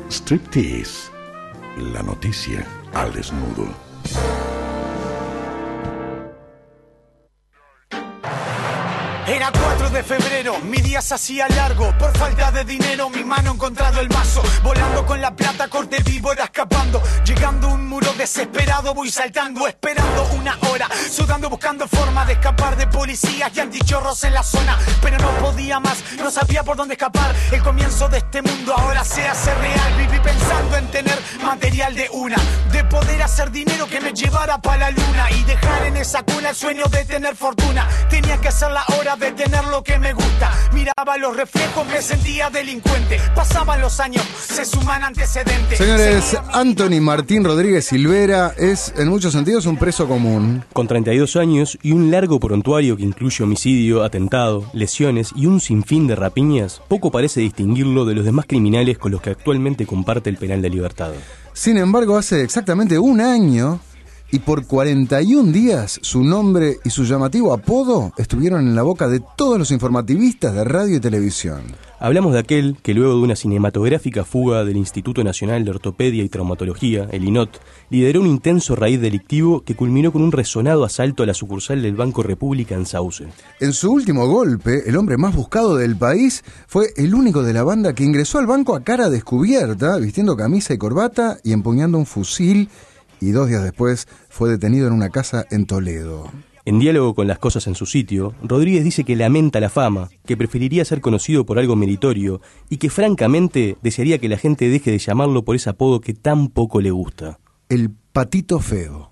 Striptease, la noticia al desnudo. Era 4 de febrero, mi día se hacía largo. Por falta de dinero, mi mano ha encontrado el vaso. Volando con la plata, corte víbora escapando. Llegando a un muro desesperado, voy saltando, esperando una hora. Sudando, buscando forma de escapar de policías y antichorros en la zona. Pero no podía más, no sabía por dónde escapar. El comienzo de este mundo ahora se hace real. Viví pensando en tener material de una, de poder hacer dinero que me llevara para la luna y dejar en esa cuna el sueño de tener fortuna. Tenía que ser la hora de tener lo que me gusta. Miraba los reflejos, me sentía delincuente. Pasaban los años, se suman antecedentes. Señores, Anthony Martín Rodríguez Silvera es en muchos sentidos un preso común. Con 32 años y un largo prontuario que incluye homicidio, atentado, lesiones y un sinfín de rapiñas, poco parece distinguirlo de los demás criminales con los que actualmente comparte el penal de Libertad. Sin embargo, hace exactamente un año y por 41 días su nombre y su llamativo apodo estuvieron en la boca de todos los informativistas de radio y televisión. Hablamos de aquel que luego de una cinematográfica fuga del Instituto Nacional de Ortopedia y Traumatología, el INOT, lideró un intenso raíz delictivo que culminó con un resonado asalto a la sucursal del Banco República en Sauce. En su último golpe, el hombre más buscado del país fue el único de la banda que ingresó al banco a cara descubierta, vistiendo camisa y corbata y empuñando un fusil, y 2 días después fue detenido en una casa en Toledo. En diálogo con Las Cosas en su sitio, Rodríguez dice que lamenta la fama, que preferiría ser conocido por algo meritorio y que francamente desearía que la gente deje de llamarlo por ese apodo que tan poco le gusta. El Patito Feo.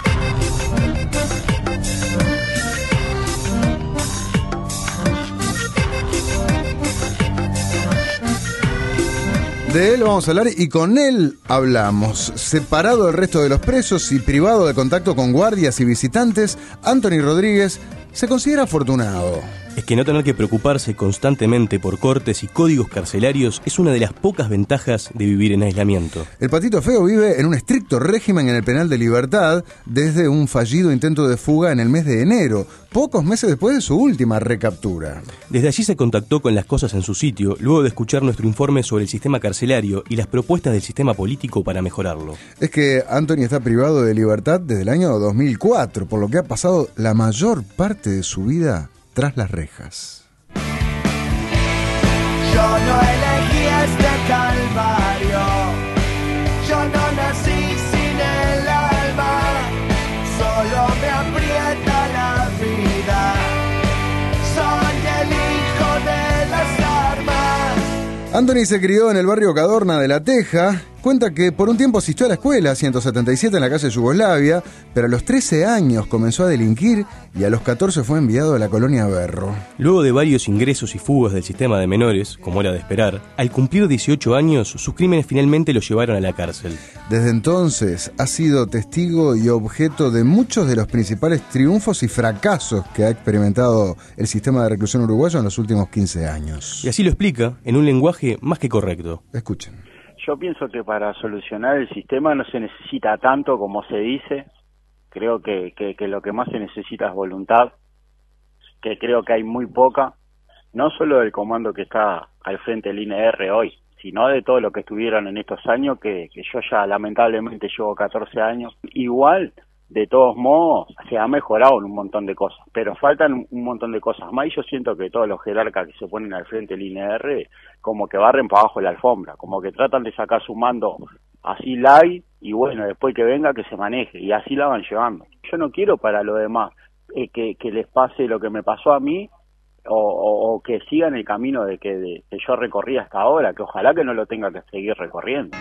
De él vamos a hablar y con él hablamos. Separado del resto de los presos y privado de contacto con guardias y visitantes, Anthony Rodríguez se considera afortunado. Es que no tener que preocuparse constantemente por cortes y códigos carcelarios es una de las pocas ventajas de vivir en aislamiento. El Patito Feo vive en un estricto régimen en el penal de Libertad desde un fallido intento de fuga en el mes de enero, pocos meses después de su última recaptura. Desde allí se contactó con Las Cosas en su sitio, luego de escuchar nuestro informe sobre el sistema carcelario y las propuestas del sistema político para mejorarlo. Es que Anthony está privado de libertad desde el año 2004, por lo que ha pasado la mayor parte de su vida tras las rejas. Yo no elegí este calvario, yo no nací sin el alma, solo me aprieta la vida, soy el hijo de las armas. Anthony se crió en el barrio Cadorna de La Teja. Cuenta que por un tiempo asistió a la escuela 177 en la calle Yugoslavia, pero a los 13 años comenzó a delinquir y a los 14 fue enviado a la colonia Berro. Luego de varios ingresos y fugas del sistema de menores, como era de esperar, al cumplir 18 años, sus crímenes finalmente lo llevaron a la cárcel. Desde entonces ha sido testigo y objeto de muchos de los principales triunfos y fracasos que ha experimentado el sistema de reclusión uruguayo en los últimos 15 años. Y así lo explica en un lenguaje más que correcto. Escuchen. Yo pienso que para solucionar el sistema no se necesita tanto como se dice. Creo que lo que más se necesita es voluntad, que creo que hay muy poca, no solo del comando que está al frente del INR hoy, sino de todo lo que estuvieron en estos años, que yo ya lamentablemente llevo 14 años. Igual, de todos modos, se ha mejorado en un montón de cosas, pero faltan un montón de cosas más, y yo siento que todos los jerarcas que se ponen al frente del INR como que barren para abajo de la alfombra, como que tratan de sacar su mando así light, y bueno, después que venga que se maneje, y así la van llevando. Yo no quiero para lo demás que les pase lo que me pasó a mí, o que sigan el camino que yo recorrí hasta ahora, que ojalá que no lo tenga que seguir recorriendo.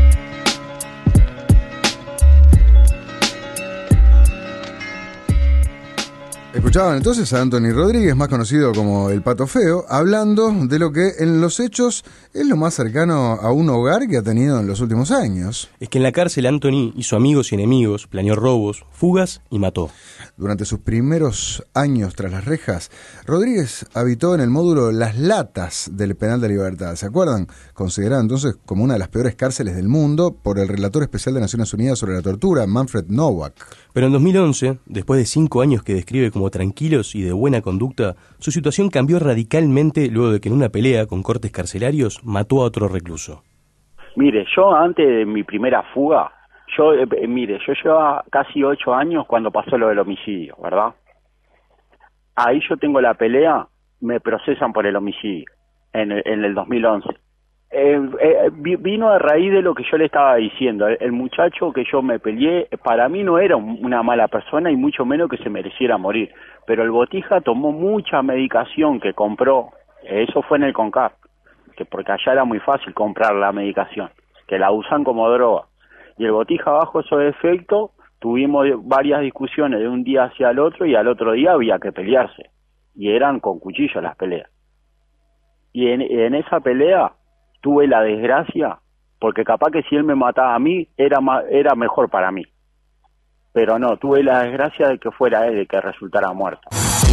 Escuchaban entonces a Anthony Rodríguez, más conocido como el Pato Feo, hablando de lo que en los hechos es lo más cercano a un hogar que ha tenido en los últimos años. Es que en la cárcel Anthony hizo amigos y enemigos, planeó robos, fugas y mató. Durante sus primeros años tras las rejas, Rodríguez habitó en el módulo Las Latas del Penal de Libertad. ¿Se acuerdan? Considerada entonces como una de las peores cárceles del mundo por el relator especial de Naciones Unidas sobre la tortura, Manfred Nowak. Pero en 2011, después de 5 años que describe como tranquilos y de buena conducta, su situación cambió radicalmente luego de que en una pelea con cortes carcelarios mató a otro recluso. Mire, yo antes de mi primera fuga, yo llevaba casi 8 años cuando pasó lo del homicidio, ¿verdad? Ahí yo tengo la pelea, me procesan por el homicidio en el 2011. Vino a raíz de lo que yo le estaba diciendo. El muchacho que yo me peleé, para mí no era una mala persona y mucho menos que se mereciera morir. Pero el Botija tomó mucha medicación que compró, eso fue en el CONCAR, que porque allá era muy fácil comprar la medicación, que la usan como droga. Y el Botija bajo esos efectos, tuvimos varias discusiones de un día hacia el otro y al otro día había que pelearse. Y eran con cuchillo las peleas. Y en esa pelea tuve la desgracia, porque capaz que si él me mataba a mí, era mejor para mí. Pero no, tuve la desgracia de que fuera él el que resultara muerto.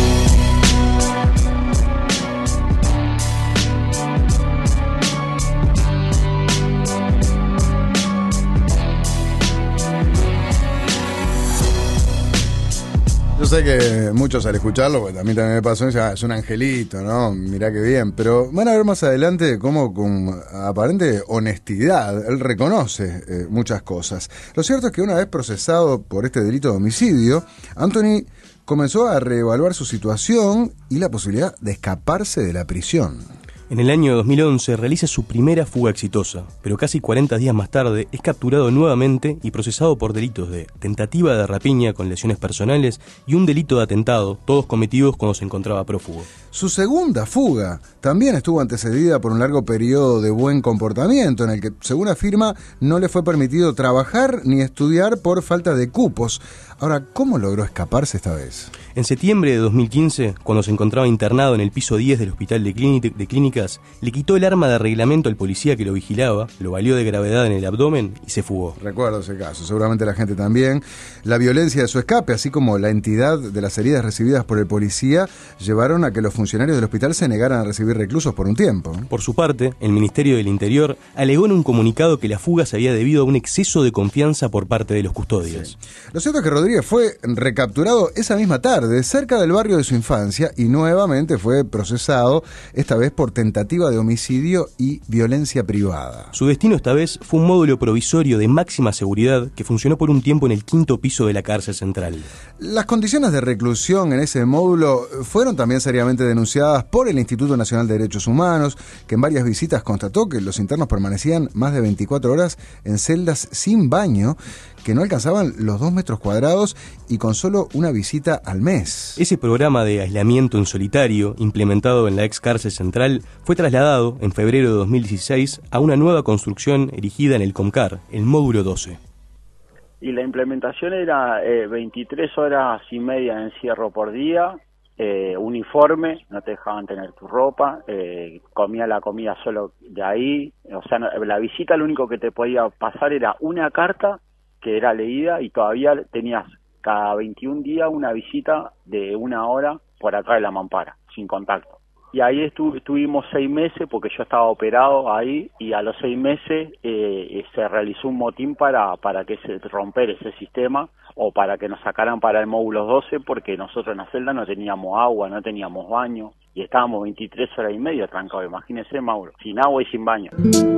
Yo sé que muchos al escucharlo, porque a mí también me pasó, dicen, es un angelito, ¿no? Mirá qué bien. Pero van a ver más adelante cómo con aparente honestidad él reconoce muchas cosas. Lo cierto es que una vez procesado por este delito de homicidio, Anthony comenzó a reevaluar su situación y la posibilidad de escaparse de la prisión. En el año 2011 realiza su primera fuga exitosa, pero casi 40 días más tarde es capturado nuevamente y procesado por delitos de tentativa de rapiña con lesiones personales y un delito de atentado, todos cometidos cuando se encontraba prófugo. Su segunda fuga también estuvo antecedida por un largo periodo de buen comportamiento en el que, según afirma, no le fue permitido trabajar ni estudiar por falta de cupos. Ahora, ¿cómo logró escaparse esta vez? En septiembre de 2015, cuando se encontraba internado en el piso 10 del hospital de clínicas, le quitó el arma de reglamento al policía que lo vigilaba, lo valió de gravedad en el abdomen y se fugó. Recuerdo ese caso, seguramente la gente también. La violencia de su escape, así como la entidad de las heridas recibidas por el policía, llevaron a que los funcionarios del hospital se negaran a recibir reclusos por un tiempo. Por su parte, el Ministerio del Interior alegó en un comunicado que la fuga se había debido a un exceso de confianza por parte de los custodios. Sí. Lo cierto es que Rodríguez fue recapturado esa misma tarde, cerca del barrio de su infancia, y nuevamente fue procesado, esta vez por tentativa de homicidio y violencia privada. Su destino esta vez fue un módulo provisorio de máxima seguridad que funcionó por un tiempo en el 5º piso de la cárcel central. Las condiciones de reclusión en ese módulo fueron también seriamente denunciadas por el Instituto Nacional de Derechos Humanos, que en varias visitas constató que los internos permanecían más de 24 horas en celdas sin baño, que no alcanzaban los 2 metros cuadrados y con solo una visita al mes. Ese programa de aislamiento en solitario, implementado en la ex cárcel central, fue trasladado en febrero de 2016 a una nueva construcción erigida en el CONCAR, el módulo 12. Y la implementación era 23 horas y media de encierro por día, uniforme, no te dejaban tener tu ropa, comía la comida solo de ahí, o sea, la visita lo único que te podía pasar era una carta que era leída y todavía tenías cada 21 días una visita de 1 hora por acá de la mampara, sin contacto. Y ahí estuvimos 6 meses porque yo estaba operado ahí y a los 6 meses se realizó un motín para que se romper ese sistema o para que nos sacaran para el módulo 12 porque nosotros en la celda no teníamos agua, no teníamos baño y estábamos 23 horas y media trancados, imagínese Mauro, sin agua y sin baño.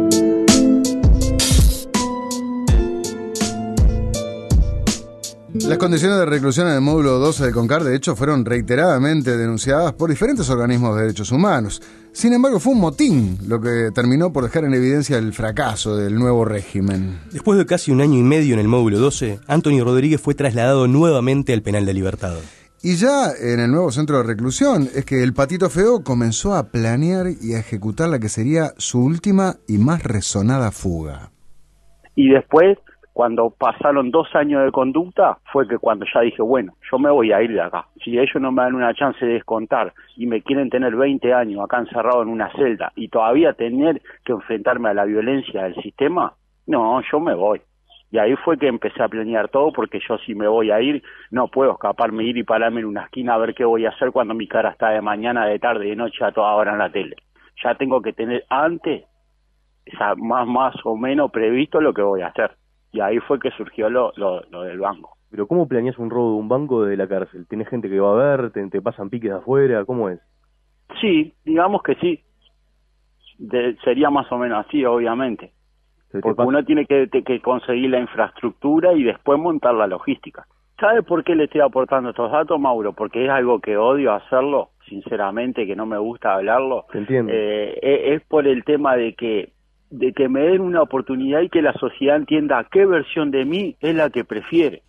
Las condiciones de reclusión en el módulo 12 del CONCAR, de hecho, fueron reiteradamente denunciadas por diferentes organismos de derechos humanos. Sin embargo, fue un motín lo que terminó por dejar en evidencia el fracaso del nuevo régimen. Después de casi 1 año y medio en el módulo 12, Anthony Rodríguez fue trasladado nuevamente al penal de Libertad. Y ya en el nuevo centro de reclusión es que el Patito Feo comenzó a planear y a ejecutar la que sería su última y más resonada fuga. Y después, cuando pasaron 2 años de conducta, fue que cuando ya dije, bueno, yo me voy a ir de acá. Si ellos no me dan una chance de descontar y me quieren tener 20 años acá encerrado en una celda y todavía tener que enfrentarme a la violencia del sistema, no, yo me voy. Y ahí fue que empecé a planear todo, porque yo si me voy a ir, no puedo escaparme, ir y pararme en una esquina a ver qué voy a hacer cuando mi cara está de mañana, de tarde, de noche, a toda hora en la tele. Ya tengo que tener antes, más o menos previsto lo que voy a hacer. Y ahí fue que surgió lo del banco. Pero ¿cómo planeas un robo de un banco desde la cárcel? ¿Tienes gente que va a ver? ¿Te pasan piques de afuera? ¿Cómo es? Sí, digamos que sí. Sería más o menos así, obviamente. Porque uno tiene que conseguir la infraestructura y después montar la logística. ¿Sabe por qué le estoy aportando estos datos, Mauro? Porque es algo que odio hacerlo, sinceramente, que no me gusta hablarlo. Te entiendo. Es por el tema de que me den una oportunidad y que la sociedad entienda qué versión de mí es la que prefiere.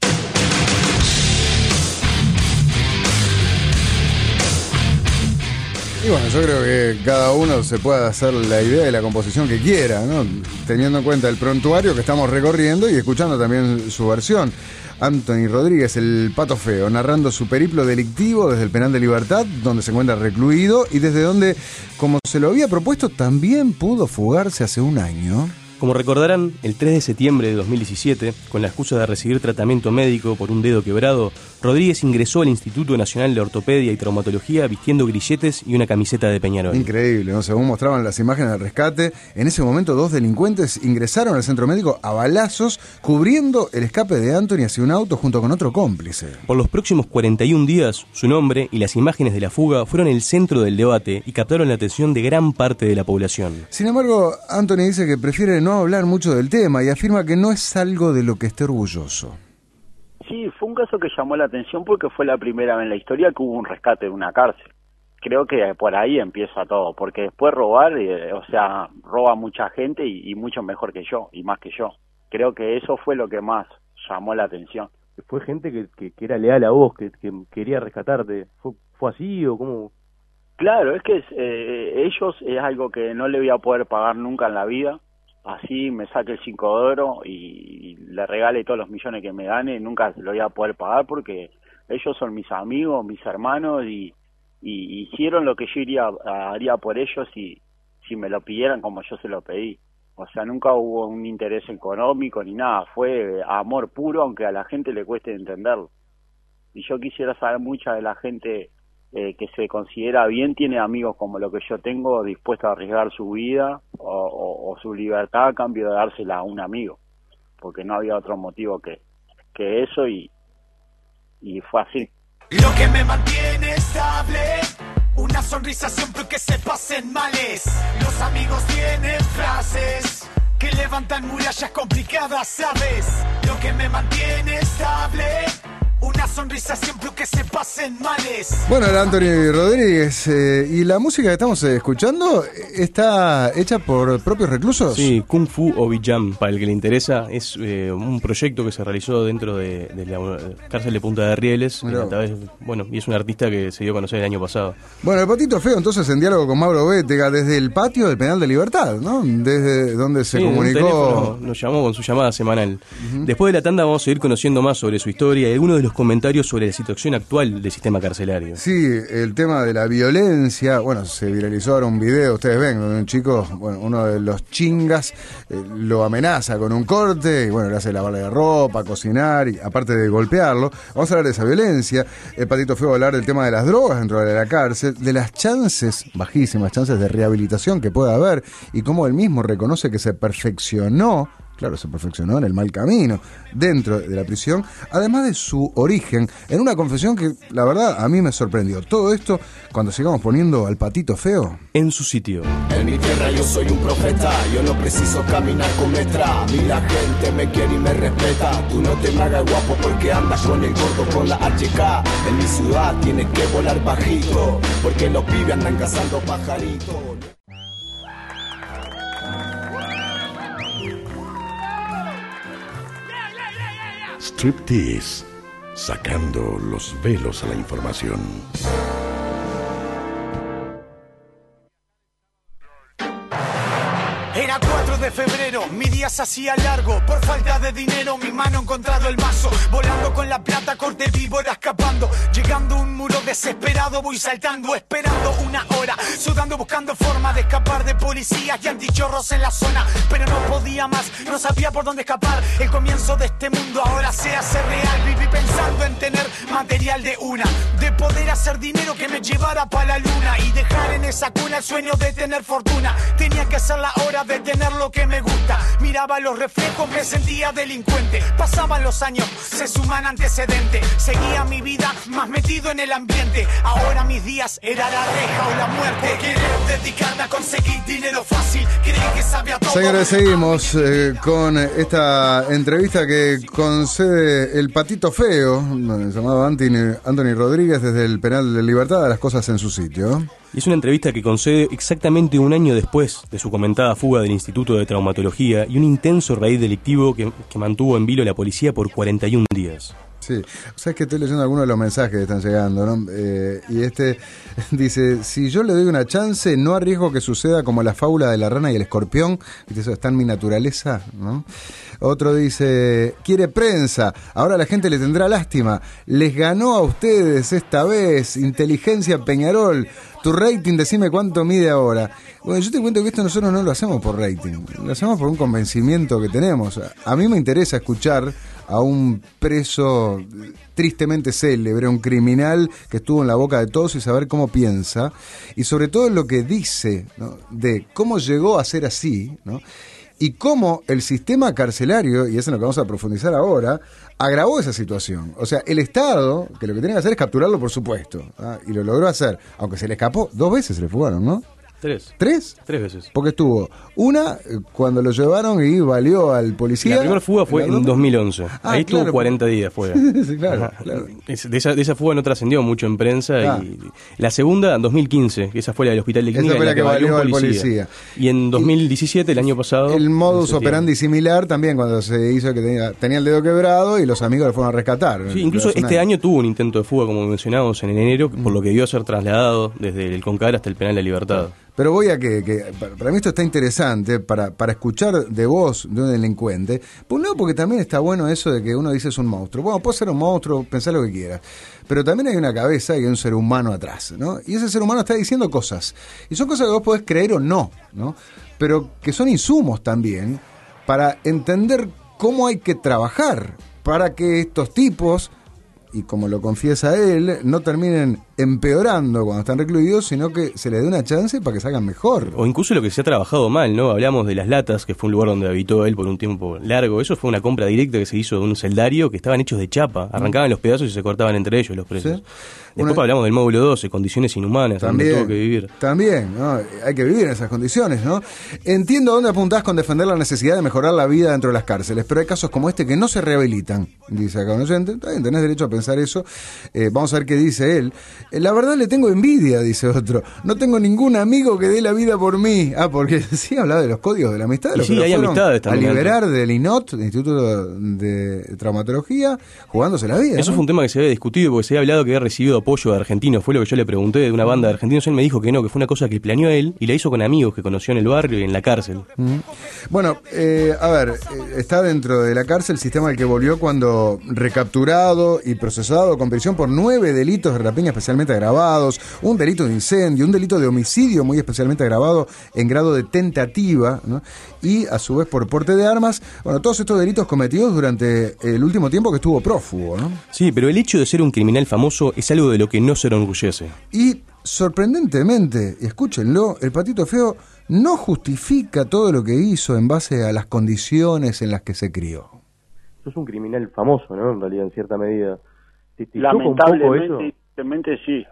Y bueno, yo creo que cada uno se puede hacer la idea de la composición que quiera, ¿no? Teniendo en cuenta el prontuario que estamos recorriendo y escuchando también su versión. Anthony Rodríguez, el Pato Feo, narrando su periplo delictivo desde el penal de Libertad, donde se encuentra recluido y desde donde, como se lo había propuesto, también pudo fugarse hace un año. Como recordarán, el 3 de septiembre de 2017, con la excusa de recibir tratamiento médico por un dedo quebrado, Rodríguez ingresó al Instituto Nacional de Ortopedia y Traumatología vistiendo grilletes y una camiseta de Peñarol. Increíble, ¿no? Según mostraban las imágenes del rescate, en ese momento 2 delincuentes ingresaron al centro médico a balazos, cubriendo el escape de Anthony hacia un auto junto con otro cómplice. Por los próximos 41 días, su nombre y las imágenes de la fuga fueron el centro del debate y captaron la atención de gran parte de la población. Sin embargo, Anthony dice que prefiere no hablar mucho del tema y afirma que no es algo de lo que esté orgulloso. Sí, fue un caso que llamó la atención porque fue la primera vez en la historia que hubo un rescate de una cárcel. Creo que por ahí empieza todo, porque después robar, roba mucha gente y mucho mejor que yo, y más que yo. Creo que eso fue lo que más llamó la atención. ¿Fue gente que era leal a vos, que quería rescatarte? ¿Fue así o cómo? Claro, es que ellos es algo que no le voy a poder pagar nunca en la vida. Así me saque el 5 de oro y le regale todos los millones que me gane, nunca lo voy a poder pagar porque ellos son mis amigos, mis hermanos y hicieron lo que yo haría por ellos si me lo pidieran como yo se lo pedí. O sea, nunca hubo un interés económico ni nada, fue amor puro, aunque a la gente le cueste entenderlo. Y yo quisiera saber, mucha de la gente que se considera bien tiene amigos como lo que yo tengo, dispuestos a arriesgar su vida o su libertad a cambio de dársela a un amigo, porque no había otro motivo que eso y fue así. Lo que me mantiene estable, una sonrisa siempre que se pasen males. Los amigos tienen frases que levantan murallas complicadas, ¿sabes? Lo que me mantiene estable, una sonrisa siempre que se pasen males. Bueno, era Anthony Rodríguez. ¿Y la música que estamos escuchando está hecha por propios reclusos? Sí, Kung Fu Obi-Jam, para el que le interesa, es un proyecto que se realizó dentro de la cárcel de Punta de Rieles. Y es un artista que se dio a conocer el año pasado. Bueno, el Patito Feo, entonces, en diálogo con Mauro Bétega, desde el patio del penal de Libertad, ¿no? Desde donde se comunicó. Nos llamó con su llamada semanal. Después de la tanda vamos a seguir conociendo más sobre su historia y algunos de los comentarios sobre la situación actual del sistema carcelario. Sí, el tema de la violencia, bueno, se viralizó ahora un video, ustedes ven, donde un chico, uno de los chingas, lo amenaza con un corte, y bueno, le hace lavarle la ropa, cocinar, y aparte de golpearlo. Vamos a hablar de esa violencia. El Patito Feo va a hablar del tema de las drogas dentro de la cárcel, de las chances, bajísimas chances de rehabilitación que pueda haber, y cómo él mismo reconoce que se perfeccionó en el mal camino dentro de la prisión, además de su origen, en una confesión que la verdad a mí me sorprendió. Todo esto cuando sigamos poniendo al Patito Feo en su sitio. En mi tierra yo soy un profeta, yo no preciso caminar con metra. A mí la gente me quiere y me respeta. Tú no te me hagas guapo porque andas con el gordo con la HK. En mi ciudad tienes que volar bajito, porque los pibes andan cazando pajaritos. Striptease, sacando los velos a la información. Era 4 de febrero, mi día se hacía largo. Por falta de dinero, mi mano encontrado el mazo. Volando con la plata, corte víbora escapando. Llegando a un muro desesperado, voy saltando, esperando una hora. Sudando, buscando forma de escapar de policías y antichorros en la zona. Pero no podía más, no sabía por dónde escapar. El comienzo de este mundo ahora se hace real. Viví pensando en tener material de una, de poder hacer dinero que me llevara pa' la luna y dejar en esa cuna el sueño de tener fortuna. Tenía que ser la hora de tener lo que me gusta. Miraba los reflejos, me sentía delincuente. Pasaban los años, se suman antecedentes. Seguía mi vida más metido en el ambiente. Ahora mis días balas, era la reja o la muerte. Quiero dedicarme a conseguir dinero fácil, creen que sabe a todo. Señores, seguimos con esta entrevista que concede el Patito Feo, llamado Anthony Rodríguez, desde el penal de Libertad, a las cosas en su sitio. Y es una entrevista que concede exactamente un año después de su comentada fuga del Instituto de Traumatología y un intenso raíz delictivo que mantuvo en vilo la policía por 41 días. Sí, o sea, es que estoy leyendo algunos de los mensajes que están llegando, ¿no? Y este dice, si yo le doy una chance, no arriesgo que suceda como la fábula de la rana y el escorpión, ¿viste? Eso está en mi naturaleza, ¿no? Otro dice, quiere prensa, ahora la gente le tendrá lástima, les ganó a ustedes esta vez, inteligencia Peñarol, tu rating, decime cuánto mide ahora. Bueno, yo te cuento que esto nosotros no lo hacemos por rating, lo hacemos por un convencimiento que tenemos. A mí me interesa escuchar a un preso tristemente célebre, un criminal que estuvo en la boca de todos, y saber cómo piensa, y sobre todo lo que dice, ¿no? De cómo llegó a ser así, ¿no? Y cómo el sistema carcelario, y eso es lo que vamos a profundizar ahora, agravó esa situación. O sea, el Estado, que lo que tiene que hacer es capturarlo, por supuesto, ¿ah? Y lo logró hacer, aunque se le escapó, 2 veces se le fugaron, ¿no? 3. ¿3? 3 veces. Porque estuvo una cuando lo llevaron y valió al policía. La primera fuga fue en 2011. Ahí estuvo, claro, 40 días fuera. Sí, claro. De esa fuga no trascendió mucho en prensa. Y la segunda, en 2015, que esa fue la del hospital de clínica. Esa fue la que valió al policía. Y en 2017, el año pasado. El modus operandi similar también, cuando se hizo que tenía el dedo quebrado y los amigos le fueron a rescatar. Sí, incluso este año tuvo un intento de fuga, como mencionamos, en enero, por lo que debió ser trasladado desde el Concar hasta el penal de Libertad. Pero voy a que para mí esto está interesante para escuchar de voz de un delincuente. Pues no, porque también está bueno eso de que uno dice es un monstruo. Bueno, puede ser un monstruo, pensar lo que quieras. Pero también hay una cabeza y hay un ser humano atrás, ¿no? Y ese ser humano está diciendo cosas. Y son cosas que vos podés creer o no, ¿no? Pero que son insumos también para entender cómo hay que trabajar para que estos tipos, y como lo confiesa él, no terminen empeorando cuando están recluidos, sino que se les dé una chance para que salgan mejor. O incluso lo que se ha trabajado mal, ¿no? Hablamos de Las Latas, que fue un lugar donde habitó él por un tiempo largo. Eso fue una compra directa que se hizo de un celdario que estaban hechos de chapa. Arrancaban los pedazos y se cortaban entre ellos los presos. ¿Sí? Después hablamos del módulo 12, condiciones inhumanas, también, donde tuvo que vivir. También, ¿no? Hay que vivir en esas condiciones, ¿no? Entiendo dónde apuntás con defender la necesidad de mejorar la vida dentro de las cárceles, pero hay casos como este que no se rehabilitan, dice acá un oyente. También tenés derecho a pensar eso. Vamos a ver qué dice él. La verdad le tengo envidia, dice otro. No tengo ningún amigo que dé la vida por mí. Porque sí, hablaba de los códigos de la amistad. Y sí, hay amistades también. A liberar del INOT, del Instituto de Traumatología, jugándose la vida. Eso, ¿no? Fue un tema que se había discutido porque se había hablado que había recibido apoyo de argentinos. Fue lo que yo le pregunté de una banda de argentinos. Él me dijo que no, que fue una cosa que planeó él y la hizo con amigos que conoció en el barrio y en la cárcel. Bueno, a ver, está dentro de la cárcel el sistema al que volvió cuando recapturado y procesado con prisión por 9 delitos de rapiña especialmente agravados, un delito de incendio, un delito de homicidio muy especialmente agravado en grado de tentativa, ¿no? Y a su vez por porte de armas. Bueno, todos estos delitos cometidos durante el último tiempo que estuvo prófugo, ¿no? Sí, pero el hecho de ser un criminal famoso es algo de lo que no se enorgullece. Y sorprendentemente, escúchenlo, el Patito Feo no justifica todo lo que hizo en base a las condiciones en las que se crió. Sos un criminal famoso, ¿no? En realidad, en cierta medida. Lamentablemente sí.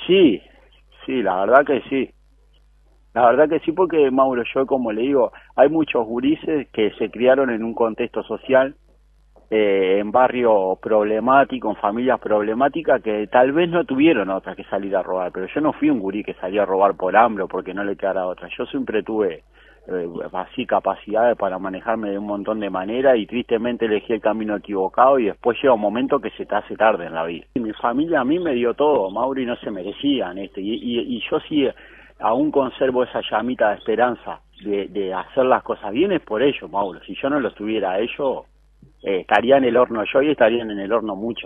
Sí, la verdad que sí. La verdad que sí, porque, Mauro, yo como le digo, hay muchos gurises que se criaron en un contexto social, en barrio problemático, en familias problemáticas, que tal vez no tuvieron otra que salir a robar. Pero yo no fui un gurí que salía a robar por hambre o porque no le quedara otra. Yo siempre tuve así capacidades para manejarme de un montón de maneras y tristemente elegí el camino equivocado y después llega un momento que se te hace tarde en la vida. Y mi familia a mí me dio todo, Mauro, y no se merecían y yo sí aún conservo esa llamita de esperanza de hacer las cosas bien, es por ellos, Mauro. Si yo no los tuviera a ellos, estaría en el horno yo y estarían en el horno muchos.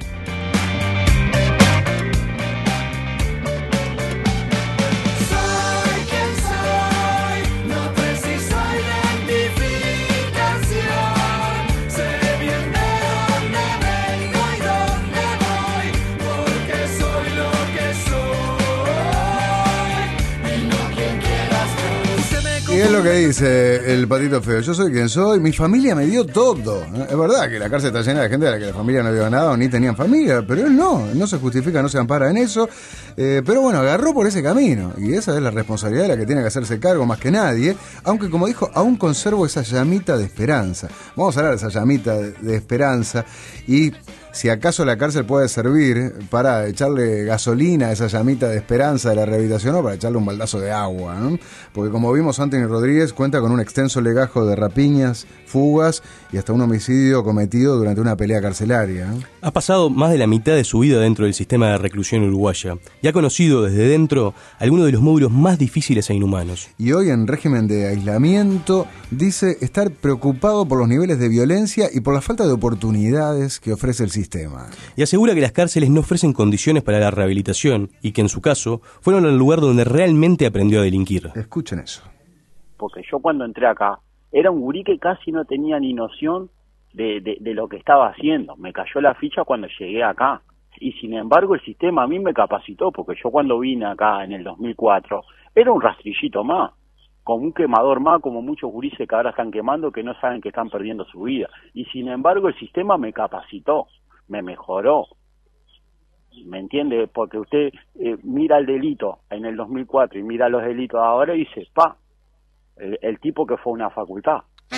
Y es lo que dice el Patito Feo. Yo soy quien soy, mi familia me dio todo. Es verdad que la cárcel está llena de gente a la que la familia no dio nada o ni tenían familia, pero él no se justifica, no se ampara en eso. Pero bueno, agarró por ese camino, y esa es la responsabilidad de la que tiene que hacerse cargo más que nadie, aunque como dijo, aún conservo esa llamita de esperanza. Vamos a hablar de esa llamita de esperanza, y si acaso la cárcel puede servir para echarle gasolina a esa llamita de esperanza de la rehabilitación o para echarle un baldazo de agua, ¿no? Porque como vimos, Anthony Rodríguez cuenta con un extenso legajo de rapiñas, fugas y hasta un homicidio cometido durante una pelea carcelaria, ¿no? Ha pasado más de la mitad de su vida dentro del sistema de reclusión uruguaya y ha conocido desde dentro algunos de los módulos más difíciles e inhumanos. Y hoy, en régimen de aislamiento, dice estar preocupado por los niveles de violencia y por la falta de oportunidades que ofrece el sistema. Y asegura que las cárceles no ofrecen condiciones para la rehabilitación y que en su caso fueron el lugar donde realmente aprendió a delinquir. Escuchen eso. Porque yo cuando entré acá era un gurí que casi no tenía ni noción de lo que estaba haciendo. Me cayó la ficha cuando llegué acá. Y sin embargo el sistema a mí me capacitó, porque yo cuando vine acá en el 2004 era un rastrillito más, como un quemador más, como muchos gurises que ahora están quemando que no saben que están perdiendo su vida. Y sin embargo el sistema me capacitó, me mejoró. ¿Me entiende? Porque usted mira el delito en el 2004 y mira los delitos ahora y dice, el tipo que fue a una facultad.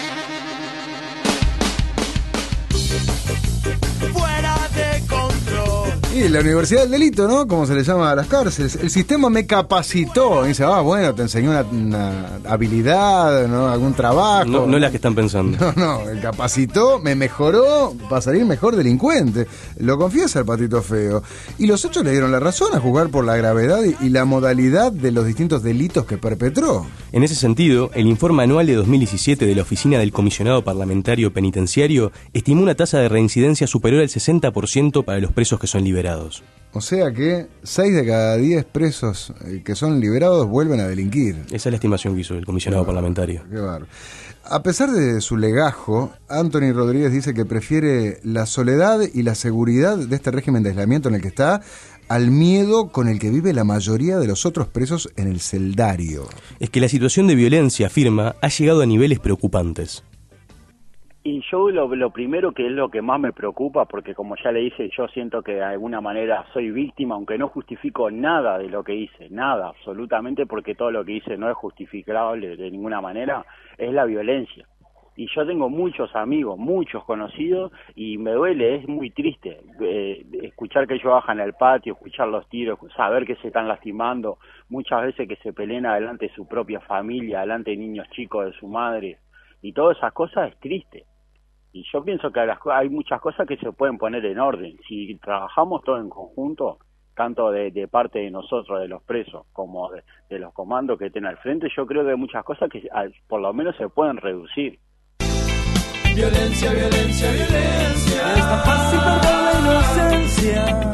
Fuera de control. Y la Universidad del Delito, ¿no? Como se le llama a las cárceles. El sistema me capacitó. Y dice, bueno, te enseñó una habilidad, ¿no? Algún trabajo. No las que están pensando. No, me capacitó, me mejoró para salir mejor delincuente. Lo confiesa el Patito Feo. Y los hechos le dieron la razón a juzgar por la gravedad y la modalidad de los distintos delitos que perpetró. En ese sentido, el informe anual de 2017 de la Oficina del Comisionado Parlamentario Penitenciario estimó una tasa de reincidencia superior al 60% para los presos que son liberados. O sea que 6 de cada 10 presos que son liberados vuelven a delinquir. Esa es la estimación que hizo el comisionado parlamentario. Qué bárbaro. A pesar de su legajo, Anthony Rodríguez dice que prefiere la soledad y la seguridad de este régimen de aislamiento en el que está al miedo con el que vive la mayoría de los otros presos en el celdario. Es que la situación de violencia, afirma, ha llegado a niveles preocupantes. Y yo lo primero, que es lo que más me preocupa, porque como ya le dije, yo siento que de alguna manera soy víctima, aunque no justifico nada de lo que hice, nada, absolutamente, porque todo lo que hice no es justificable de ninguna manera, es la violencia. Y yo tengo muchos amigos, muchos conocidos, y me duele, es muy triste escuchar que ellos bajan al patio, escuchar los tiros, saber que se están lastimando, muchas veces que se pelean delante de su propia familia, delante de niños chicos, de su madre, y todas esas cosas es triste. Y yo pienso que hay muchas cosas que se pueden poner en orden. Si trabajamos todos en conjunto, tanto de parte de nosotros, de los presos, como de los comandos que estén al frente, yo creo que hay muchas cosas que por lo menos se pueden reducir. Violencia, violencia, violencia. Es tan fácil perder la inocencia.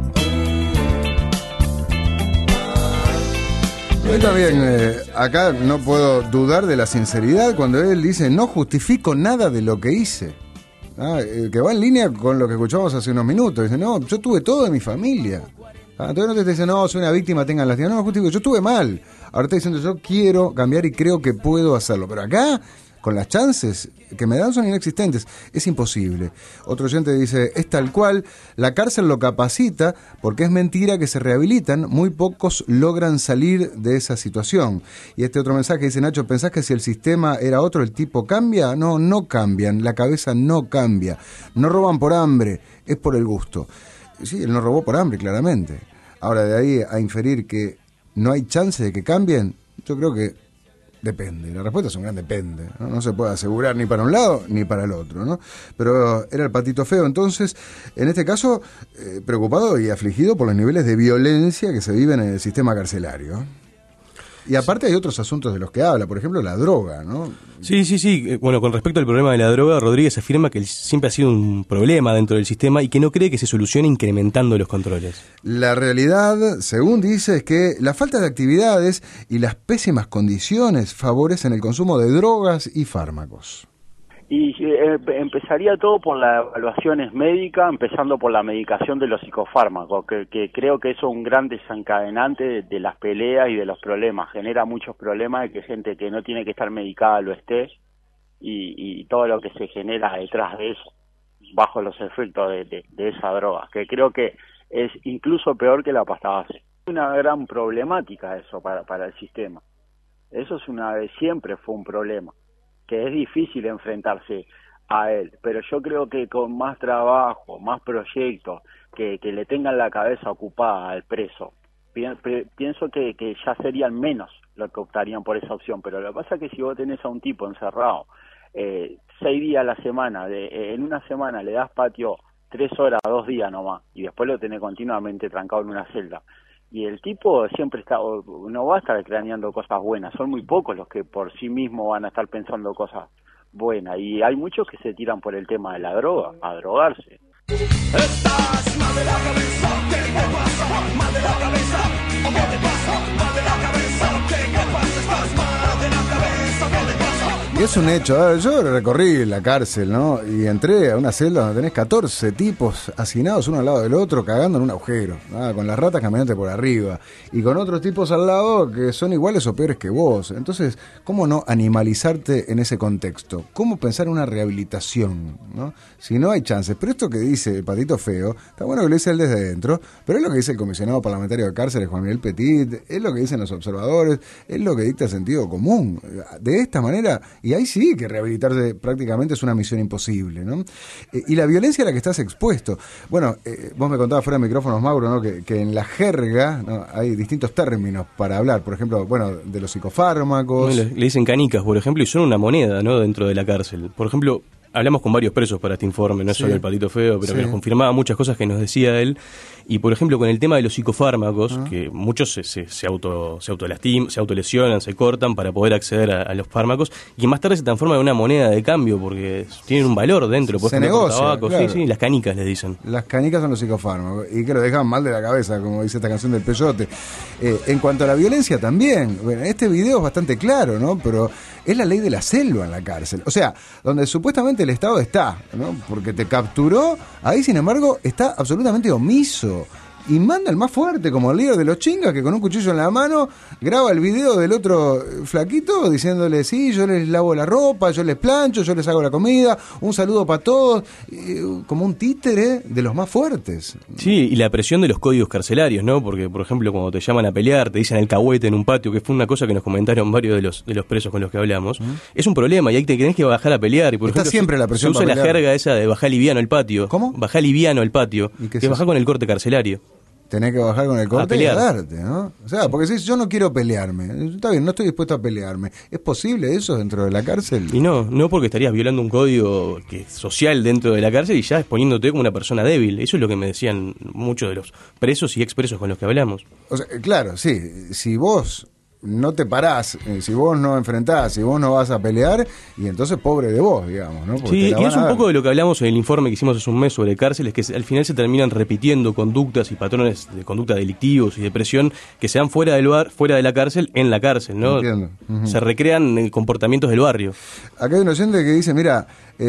Yo también, acá no puedo dudar de la sinceridad cuando él dice, no justifico nada de lo que hice. Que va en línea con lo que escuchamos hace unos minutos. Dice, no, yo tuve todo de mi familia. Entonces no te dice, no, soy una víctima, tengan lástima. No, justifico, yo estuve mal. Ahora está diciendo, yo quiero cambiar y creo que puedo hacerlo. Pero acá, con las chances que me dan son inexistentes. Es imposible. Otro oyente dice, es tal cual, la cárcel lo capacita porque es mentira que se rehabilitan, muy pocos logran salir de esa situación. Y este otro mensaje dice, Nacho, ¿pensás que si el sistema era otro, el tipo cambia? No, no cambian, la cabeza no cambia. No roban por hambre, es por el gusto. Sí, él no robó por hambre, claramente. Ahora, de ahí a inferir que no hay chance de que cambien, yo creo que depende, la respuesta es un gran depende, ¿no? No se puede asegurar ni para un lado ni para el otro, ¿no? Pero era el Patito Feo, entonces, en este caso, preocupado y afligido por los niveles de violencia que se viven en el sistema carcelario. Y aparte hay otros asuntos de los que habla, por ejemplo, la droga, ¿no? Sí. Bueno, con respecto al problema de la droga, Rodríguez afirma que siempre ha sido un problema dentro del sistema y que no cree que se solucione incrementando los controles. La realidad, según dice, es que la falta de actividades y las pésimas condiciones favorecen el consumo de drogas y fármacos. Y empezaría todo por las evaluaciones médicas, empezando por la medicación de los psicofármacos, que creo que eso es un gran desencadenante de las peleas y de los problemas. Genera muchos problemas de que gente que no tiene que estar medicada lo esté, y todo lo que se genera detrás de eso, bajo los efectos de esa droga, que creo que es incluso peor que la pasta base. Una gran problemática eso para el sistema. Eso siempre fue un problema, que es difícil enfrentarse a él, pero yo creo que con más trabajo, más proyectos, que le tengan la cabeza ocupada al preso, pienso que ya serían menos los que optarían por esa opción. Pero lo que pasa es que si vos tenés a un tipo encerrado 6 días a la semana, en una semana le das patio 3 horas, 2 días nomás, y después lo tenés continuamente trancado en una celda, y el tipo siempre no va a estar craneando cosas buenas. Son muy pocos los que por sí mismos van a estar pensando cosas buenas, y hay muchos que se tiran por el tema de la droga, a drogarse. Estás mal de la cabeza, ¿qué te pasa? Mal de la cabeza, ¿o qué te pasa? Mal de la cabeza, ¿qué pasa? Estás mal de la cabeza, ¿qué te pasa? Y es un hecho, yo recorrí la cárcel, ¿no? Y entré a una celda donde tenés 14 tipos hacinados uno al lado del otro, cagando en un agujero, ¿no? Con las ratas caminantes por arriba, y con otros tipos al lado que son iguales o peores que vos. Entonces, ¿cómo no animalizarte en ese contexto? ¿Cómo pensar en una rehabilitación, ¿no? Si no hay chances. Pero esto que dice el Patito Feo, está bueno que lo dice él desde dentro, pero es lo que dice el comisionado parlamentario de cárceles, Juan Miguel Petit, es lo que dicen los observadores, es lo que dicta el sentido común. De esta manera, y ahí sí que rehabilitarse prácticamente es una misión imposible, ¿no? Y la violencia a la que estás expuesto. Bueno, vos me contabas fuera de micrófonos, Mauro, ¿no? Que en la jerga, ¿no? Hay distintos términos para hablar, por ejemplo, bueno, de los psicofármacos. Le dicen canicas, por ejemplo, y son una moneda, ¿no? Dentro de la cárcel. Por ejemplo, hablamos con varios presos para este informe, no es solo el Patito Feo, pero que nos confirmaba muchas cosas que nos decía él. Y por ejemplo, con el tema de los psicofármacos, que muchos se autolesionan, se cortan para poder acceder a los fármacos, y más tarde se transforman en una moneda de cambio porque tienen un valor dentro. Por ejemplo, negocia, tabaco, claro. Sí, las canicas les dicen. Las canicas son los psicofármacos, y que lo dejan mal de la cabeza, como dice esta canción del Peyote. En cuanto a la violencia también, bueno, este video es bastante claro, ¿no? Pero es la ley de la selva en la cárcel. O sea, donde supuestamente el Estado está, ¿no? Porque te capturó, ahí sin embargo está absolutamente omiso. Y manda el más fuerte, como el líder de los chingas, que con un cuchillo en la mano graba el video del otro flaquito diciéndole, sí, yo les lavo la ropa, yo les plancho, yo les hago la comida, un saludo para todos, como un títere de los más fuertes. Sí, y la presión de los códigos carcelarios, ¿no? Porque, por ejemplo, cuando te llaman a pelear, te dicen alcahuete en un patio, que fue una cosa que nos comentaron varios de los presos con los que hablamos, es un problema, y ahí te tenés que bajar a pelear. Y por Está ejemplo, siempre la presión se usa para la jerga esa de bajar liviano el patio. ¿Cómo? Bajar liviano el patio, ¿Y qué que es bajar eso? con el corte carcelario. Tenés que bajar con el corte y pelear. darte, ¿no? O sea, porque si yo no quiero pelearme, está bien, no estoy dispuesto a pelearme. ¿Es posible eso dentro de la cárcel? Y no porque estarías violando un código social dentro de la cárcel y ya exponiéndote como una persona débil. Eso es lo que me decían muchos de los presos y expresos con los que hablamos. O sea, claro, sí, si vos no te parás, si vos no enfrentás, si vos no vas a pelear, y entonces pobre de vos, digamos, ¿no? Porque Sí, y es un poco de lo que hablamos en el informe que hicimos hace un mes sobre cárceles, que al final se terminan repitiendo conductas y patrones de conducta delictivos y de presión que se dan fuera de la cárcel, en la cárcel, ¿no? Entiendo. Uh-huh. Se recrean comportamientos del barrio. Acá hay un oyente que dice, mira,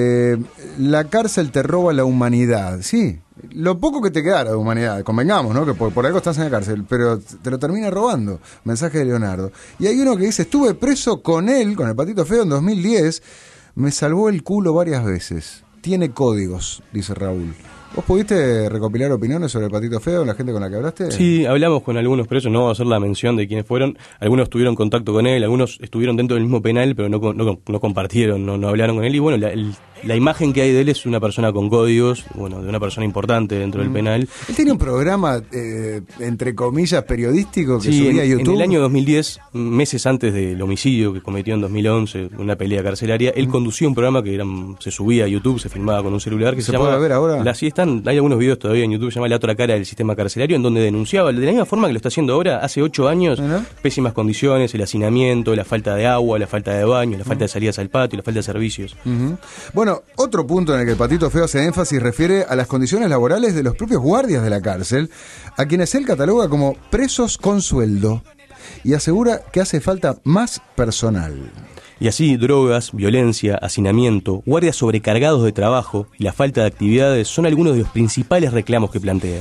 la cárcel te roba la humanidad. Sí, lo poco que te queda de humanidad, convengamos, ¿no? Que por algo estás en la cárcel, pero te lo termina robando. Mensaje de Leonardo. Y hay uno que dice, estuve preso con él, con el Patito Feo, en 2010, me salvó el culo varias veces. Tiene códigos, dice Raúl. ¿Vos pudiste recopilar opiniones sobre el Patito Feo, la gente con la que hablaste? Sí, hablamos con algunos presos, no vamos a hacer la mención de quiénes fueron. Algunos tuvieron contacto con él, algunos estuvieron dentro del mismo penal, pero no compartieron, no hablaron con él. Y bueno, la imagen que hay de él es una persona con códigos, bueno, de una persona importante dentro del penal. Él tiene un programa, entre comillas, periodístico que subía a YouTube. En el año 2010, meses antes del homicidio que cometió en 2011, una pelea carcelaria, él conducía un programa que se subía a YouTube, se filmaba con un celular, que se llama... ¿Se puede ver ahora? Hay algunos videos todavía en YouTube, se llama La otra cara del sistema carcelario, en donde denunciaba, de la misma forma que lo está haciendo ahora, hace 8 años, pésimas condiciones, el hacinamiento, la falta de agua, la falta de baño, la falta de salidas al patio, la falta de servicios. Bueno, otro punto en el que el Patito Feo hace énfasis refiere a las condiciones laborales de los propios guardias de la cárcel, a quienes él cataloga como presos con sueldo, y asegura que hace falta más personal. Y así, drogas, violencia, hacinamiento, guardias sobrecargados de trabajo y la falta de actividades son algunos de los principales reclamos que plantea.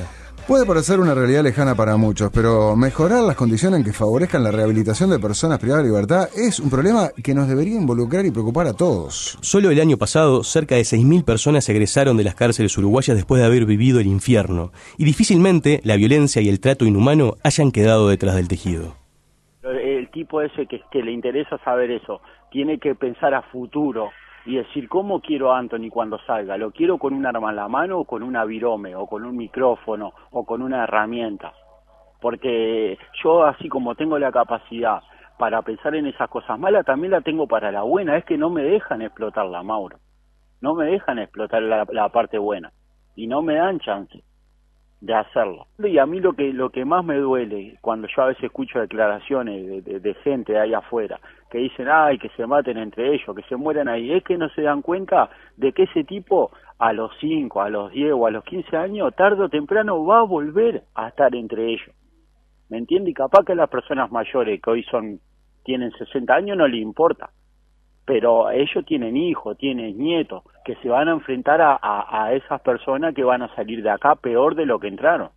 Puede parecer una realidad lejana para muchos, pero mejorar las condiciones en que favorezcan la rehabilitación de personas privadas de libertad es un problema que nos debería involucrar y preocupar a todos. Solo el año pasado, cerca de 6.000 personas egresaron de las cárceles uruguayas después de haber vivido el infierno, y difícilmente la violencia y el trato inhumano hayan quedado detrás del tejido. El tipo ese que le interesa saber eso, tiene que pensar a futuro y decir, ¿cómo quiero a Anthony cuando salga? ¿Lo quiero con un arma en la mano o con una virome, o con un micrófono, o con una herramienta? Porque yo, así como tengo la capacidad para pensar en esas cosas malas, también la tengo para la buena. Es que no me dejan explotarla, Mauro. No me dejan explotar la parte buena. Y no me dan chance de hacerlo. Y a mí lo que más me duele, cuando yo a veces escucho declaraciones de gente de ahí afuera, que dicen, ay, que se maten entre ellos, que se mueran ahí, es que no se dan cuenta de que ese tipo a los 5, a los 10 o a los 15 años, tarde o temprano va a volver a estar entre ellos. ¿Me entiende? Y capaz que las personas mayores que hoy tienen 60 años no les importa, pero ellos tienen hijos, tienen nietos, que se van a enfrentar a esas personas que van a salir de acá peor de lo que entraron.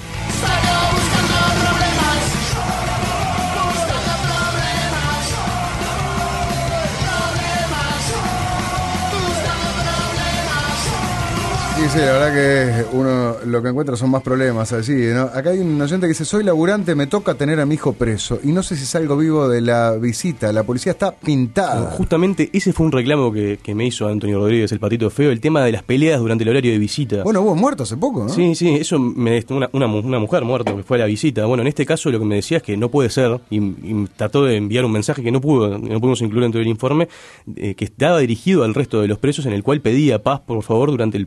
Sí, sí, la verdad que uno lo que encuentra son más problemas así, ¿no? Acá hay un oyente que dice, soy laburante, me toca tener a mi hijo preso y no sé si salgo vivo de la visita, la policía está pintada. Justamente ese fue un reclamo que me hizo Antonio Rodríguez, el patito feo, el tema de las peleas durante el horario de visita. Bueno, hubo muerto hace poco, ¿no? Sí, eso una mujer muerta que fue a la visita. Bueno, en este caso lo que me decía es que no puede ser, y trató de enviar un mensaje que no pudimos incluir dentro del informe, que estaba dirigido al resto de los presos, en el cual pedía paz, por favor, durante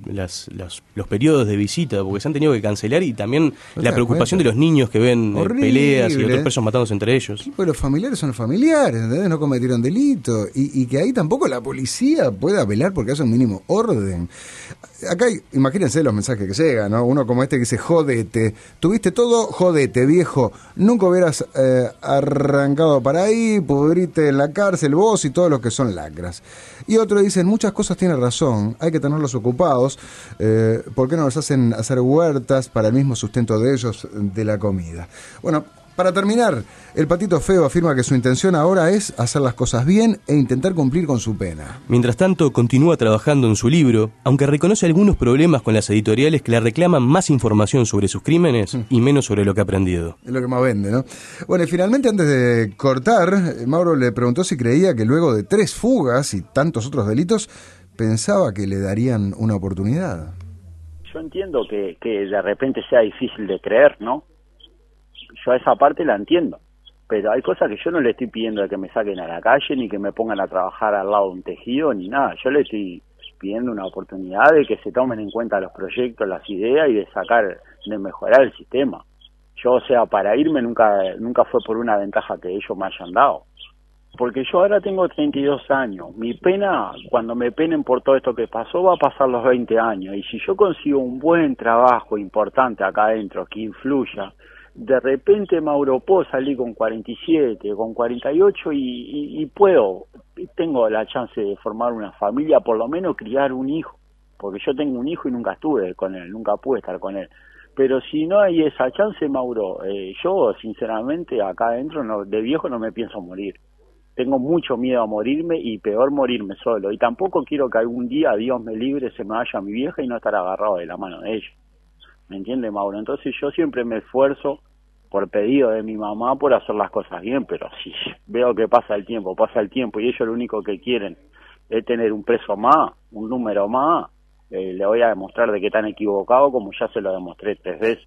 los periodos de visita, porque se han tenido que cancelar, y también la preocupación de los niños que ven peleas y otros presos matándose entre ellos. Sí, pues los familiares son los familiares, ¿entendés? No cometieron delito, y que ahí tampoco la policía pueda velar porque haya un mínimo orden. Acá imagínense los mensajes que llegan, ¿no? Uno como este que dice, jodete, tuviste todo, jodete, viejo, nunca hubieras arrancado para ahí, pudrite en la cárcel vos y todos los que son lacras. Y otro dicen, muchas cosas tiene razón, hay que tenerlos ocupados, ¿por qué no nos hacen hacer huertas para el mismo sustento de ellos, de la comida? Bueno, para terminar, el patito feo afirma que su intención ahora es hacer las cosas bien e intentar cumplir con su pena. Mientras tanto, continúa trabajando en su libro, aunque reconoce algunos problemas con las editoriales que le reclaman más información sobre sus crímenes y menos sobre lo que ha aprendido. Es lo que más vende, ¿no? Bueno, y finalmente, antes de cortar, Mauro le preguntó si creía que luego de 3 fugas y tantos otros delitos, pensaba que le darían una oportunidad. Yo entiendo que de repente sea difícil de creer, ¿no? Yo a esa parte la entiendo, pero hay cosas que yo no le estoy pidiendo de que me saquen a la calle, ni que me pongan a trabajar al lado de un tejido, ni nada. Yo le estoy pidiendo una oportunidad de que se tomen en cuenta los proyectos, las ideas y de mejorar el sistema. Yo, o sea, para irme nunca fue por una ventaja que ellos me hayan dado. Porque yo ahora tengo 32 años. Mi pena, cuando me penen por todo esto que pasó, va a pasar los 20 años. Y si yo consigo un buen trabajo importante acá adentro, que influya, de repente, Mauro, puedo salir con 47, con 48 y tengo la chance de formar una familia, por lo menos criar un hijo. Porque yo tengo un hijo y nunca estuve con él, nunca pude estar con él. Pero si no hay esa chance, Mauro, yo sinceramente acá adentro de viejo no me pienso morir. Tengo mucho miedo a morirme y peor morirme solo. Y tampoco quiero que algún día, Dios me libre, se me vaya mi vieja y no estar agarrado de la mano de ella. ¿Me entiende, Mauro? Entonces yo siempre me esfuerzo por pedido de mi mamá por hacer las cosas bien, pero si veo que pasa el tiempo y ellos lo único que quieren es tener un preso más, un número más, le voy a demostrar de que están equivocados como ya se lo demostré 3 veces.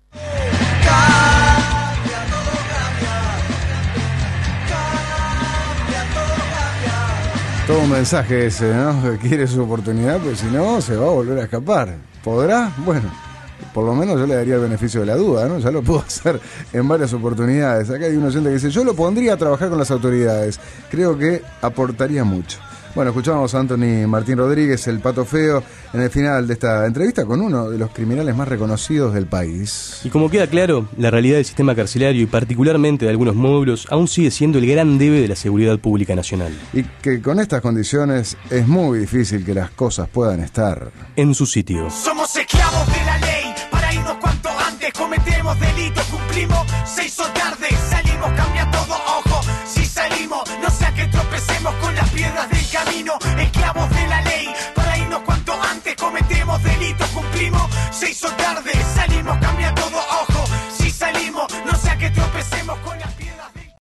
Todo un mensaje ese, ¿no? Quiere su oportunidad, pero si no, se va a volver a escapar. ¿Podrá? Bueno, por lo menos yo le daría el beneficio de la duda, ¿no? Ya lo puedo hacer en varias oportunidades. Acá hay un oyente que dice, yo lo pondría a trabajar con las autoridades. Creo que aportaría mucho. Bueno, escuchamos a Anthony Martín Rodríguez, el pato feo, en el final de esta entrevista con uno de los criminales más reconocidos del país. Y como queda claro, la realidad del sistema carcelario y particularmente de algunos módulos aún sigue siendo el gran debe de la seguridad pública nacional. Y que con estas condiciones es muy difícil que las cosas puedan estar en su sitio. Somos esclavos de la ley para irnos cuanto antes. delincuentes, cometemos delitos, cumplimos, se hizo tarde, salimos